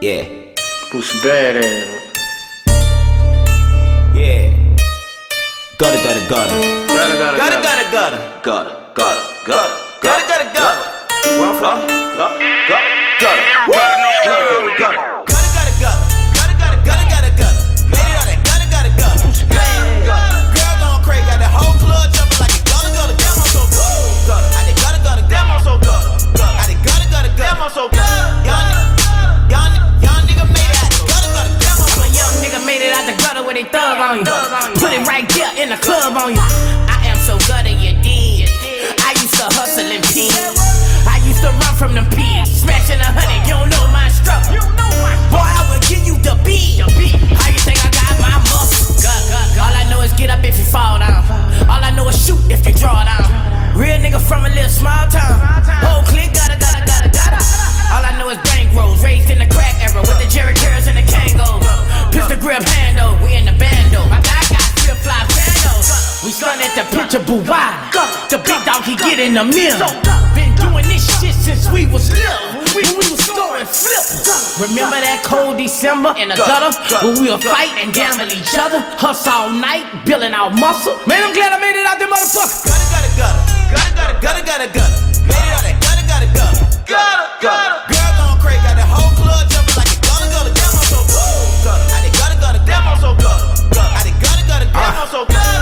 Yeah. Put some bad ass. Yeah. Gutter, gutter, gutter. Gutter, gutter, Gutter, gutter. gutter, gutter. Gutter, gutter, gutter. Gutter, gutter, gutter. Where I'm from? Gutter, gutter, gutter. Gutter, gutter, gutter. Gutter, gutter, gutter. Gutter, gutter, gutter, gutter. Made it out that gutter, gutter, gutter. Girl gone crazy, got the whole club jumping like a gutter, gutter. Damn, I'm so good. I did gutter, gutter, damn, I'm so good. I did gutter, gutter, damn, I'm so good. Young nigga made it out the gutter, gutter. Damn, I'm so Young nigga made it out the gutter with a thug on you. Put it right there in the club on you. I am so gutter, you did. I used to hustle and pee. I used to run from them pigs. Smashing 100, you don't know my struggle. Boy, I will give you the beat. How you think I got my muscle? All I know is get up if you fall down. All I know is shoot if you draw down. Real nigga from a little small town. Whole clique gutter, gutter, gutter, gutter. All I know is bank rolls. Raised in the crack era with the Jerry Curls and the Kangos. Pistol grip handle, we in the bando. My guy got flip flop bandos. We stun at the picture Buwada. The big dog, he get in the middle. Been doing this shit since we was little. When we was storing flippers. Remember that cold December in the gutter when we would fight and gamble each other? Hustle all night, building our muscle. Man, I'm glad I made it out there, motherfucker. gutter, gutter, gutter, gutter, gutter, gutter. Made it out that gutter, gutter, gutter. Gutter, gutter. Girl gone crazy, got the whole club jumping like a gutter, gutter. Damn, I'm so good. I did gutter, gutter, damn, I'm so good. I did gutter, gutter, damn, I'm so good.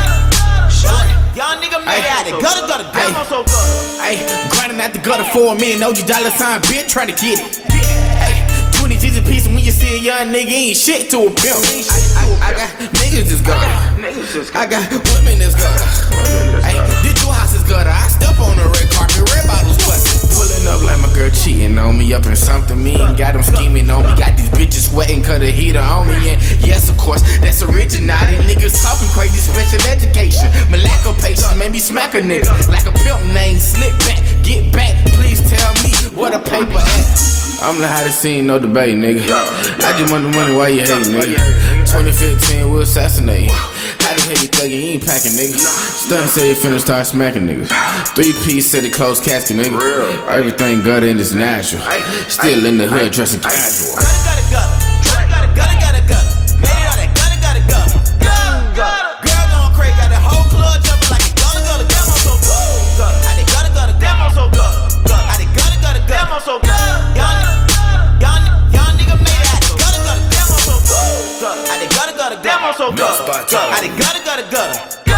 Y'all nigga made it out the gutter, gutter, damn, I'm so good. Ayy, grinding at the gutter for a million, OG dollar sign, bitch, try to get it. Ayy, 20 G's a piece, and when you see a young nigga, ain't shit to a pimp. I got niggas that's gutter. I got women that's gutter. Ayy, this your house is gutter. I step on the red carpet, red bottles bustin'. Pulling up like my girl cheating on me, up in something mean. Got them scheming on me, got these bitches sweating, cut a heater on me. And yes, of course, that's originality. Niggas talking crazy, special education. My lack of patience made me smack a nigga. Like a pimp named Slick Back. Get back, please tell me what a paper at. I'm the hottest scene, no debate, nigga. I just want the money, why you hate, nigga? 2015, we'll assassinate. How the hell you thuggin', you ain't packing, nigga? Stun say you finna start smacking, niggas. 3-piece said it closed casket, nigga. Everything gutter and it's natural. Still in the hood, dressing casual. Gutter, gutter, gutter, gutter, gutter. Made it out that gutter, gutter, gutter. Girl gone crazy, got the whole club jumping like a gutter, gutter. Damn, I'm so good. I did gutter, gutter, damn, I'm so good. I did gutter, gutter, damn, I'm so good. Young nigga made it out the gutter, gutter, damn, I'm so good. I did gutter, gutter, damn, I'm so good. I did gutter, gutter, gutter.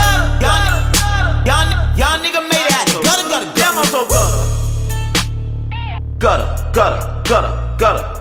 Young nigga made it out the gutter, gutter, damn, I'm so good. Gutter, gutter, gutter, gutter.